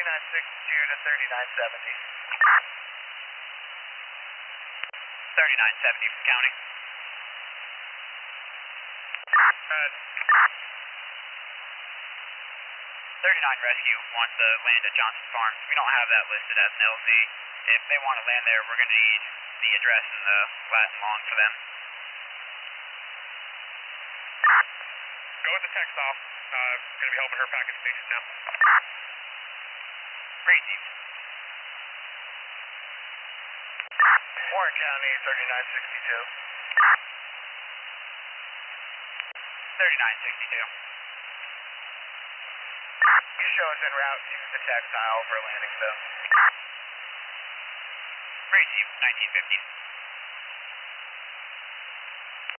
3962 to 3970. 3970 from county. 39 Rescue wants to land at Johnson Farms. We don't have that listed as an LZ. If they want to land there, we're going to need the address and the last and long for them. Go with the text off. Going to be helping her packet station now. Received. Warren County, 3962. 3962. You show us en route to the textile for landing zone. Received. 1915.